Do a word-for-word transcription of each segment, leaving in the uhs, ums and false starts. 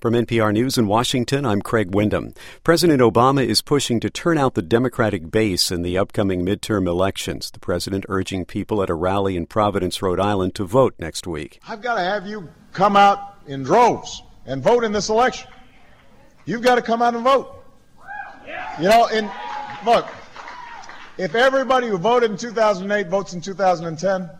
From N P R News in Washington, I'm Craig Windham. President Obama is pushing to turn out the Democratic base in the upcoming midterm elections. The president urging people at a rally in Providence, Rhode Island, to vote next week. I've got to have you come out in droves and vote in this election. You've got to come out and vote. You know, and look, if everybody who voted in two thousand eight votes in two thousand ten,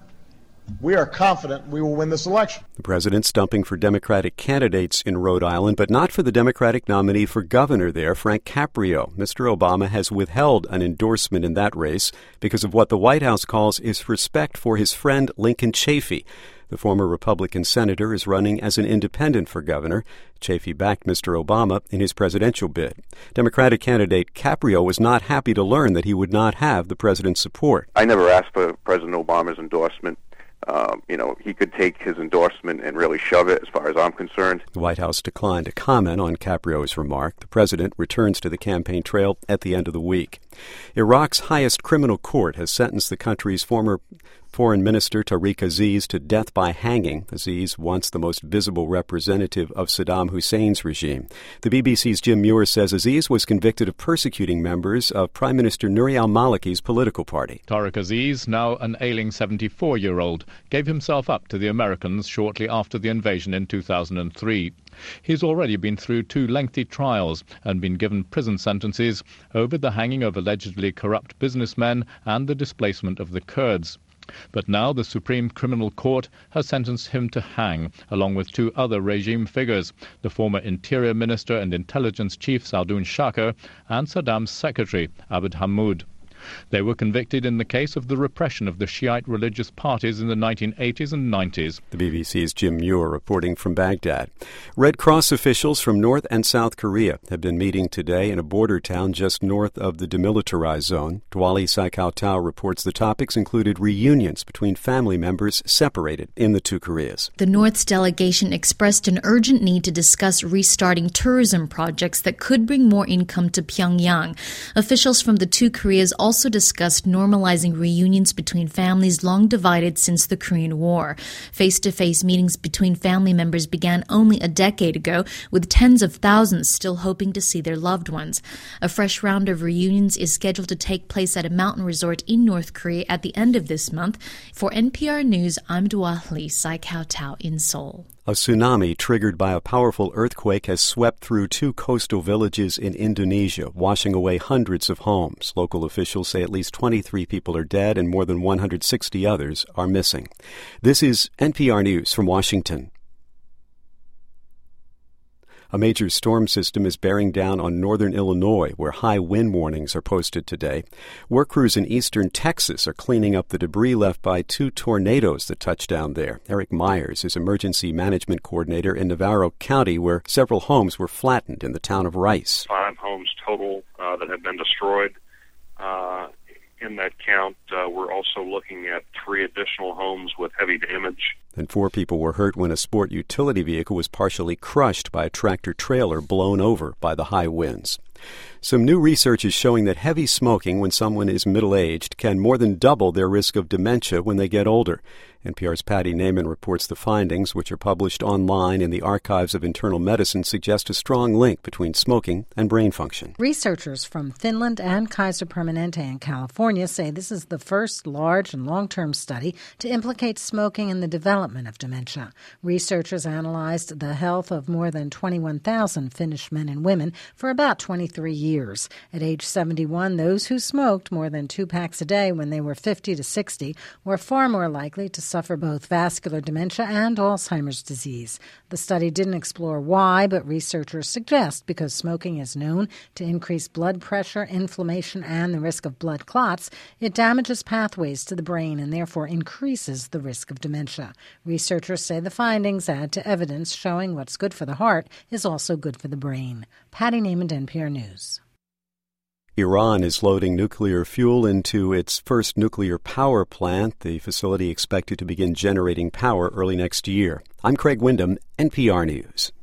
we are confident we will win this election. The president stumping for Democratic candidates in Rhode Island, but not for the Democratic nominee for governor there, Frank Caprio. Mister Obama has withheld an endorsement in that race because of what the White House calls his respect for his friend Lincoln Chafee. The former Republican senator is running as an independent for governor. Chafee backed Mister Obama in his presidential bid. Democratic candidate Caprio was not happy to learn that he would not have the president's support. I never asked for President Obama's endorsement. Um, you know, he could take his endorsement and really shove it, as far as I'm concerned. The White House declined to comment on Caprio's remark. The president returns to the campaign trail at the end of the week. Iraq's highest criminal court has sentenced the country's former Foreign Minister Tariq Aziz to death by hanging. Aziz, once the most visible representative of Saddam Hussein's regime. The B B C's Jim Muir says Aziz was convicted of persecuting members of Prime Minister Nouri al-Maliki's political party. Tariq Aziz, now an ailing seventy-four-year-old, gave himself up to the Americans shortly after the invasion in two thousand three. He's already been through two lengthy trials and been given prison sentences over the hanging of allegedly corrupt businessmen and the displacement of the Kurds. But now the Supreme Criminal Court has sentenced him to hang, along with two other regime figures, the former Interior Minister and Intelligence Chief Sadoun Shakar and Saddam's secretary, Abd Hammoud. They were convicted in the case of the repression of the Shiite religious parties in the nineteen eighties and nineties. The B B C's Jim Muir reporting from Baghdad. Red Cross officials from North and South Korea have been meeting today in a border town just north of the demilitarized zone. Dwali Saikautau reports the topics included reunions between family members separated in the two Koreas. The North's delegation expressed an urgent need to discuss restarting tourism projects that could bring more income to Pyongyang. Officials from the two Koreas also also discussed normalizing reunions between families long divided since the Korean War. Face-to-face meetings between family members began only a decade ago, with tens of thousands still hoping to see their loved ones. A fresh round of reunions is scheduled to take place at a mountain resort in North Korea at the end of this month. For N P R News, I'm Dwali Saikautau in Seoul. A tsunami triggered by a powerful earthquake has swept through two coastal villages in Indonesia, washing away hundreds of homes. Local officials say at least twenty-three people are dead and more than one hundred sixty others are missing. This is N P R News from Washington. A major storm system is bearing down on northern Illinois, where high wind warnings are posted today. Work crews in eastern Texas are cleaning up the debris left by two tornadoes that touched down there. Eric Myers is emergency management coordinator in Navarro County, where several homes were flattened in the town of Rice. Five homes total uh, that have been destroyed. Uh, in that count, uh, we're also looking at three additional homes with heavy damage. And four people were hurt when a sport utility vehicle was partially crushed by a tractor trailer blown over by the high winds. Some new research is showing that heavy smoking when someone is middle-aged can more than double their risk of dementia when they get older. N P R's Patty Naiman reports the findings, which are published online in the Archives of Internal Medicine, suggest a strong link between smoking and brain function. Researchers from Finland and Kaiser Permanente in California say this is the first large and long-term study to implicate smoking in the development of dementia. Researchers analyzed the health of more than twenty-one thousand Finnish men and women for about twenty-three years. At age seventy-one, those who smoked more than two packs a day when they were fifty to sixty were far more likely to suffer both vascular dementia and Alzheimer's disease. The study didn't explore why, but researchers suggest because smoking is known to increase blood pressure, inflammation, and the risk of blood clots, it damages pathways to the brain and therefore increases the risk of dementia. Researchers say the findings add to evidence showing what's good for the heart is also good for the brain. Patty Naiman, N P R News. Iran is loading nuclear fuel into its first nuclear power plant, the facility expected to begin generating power early next year. I'm Craig Windham, N P R News.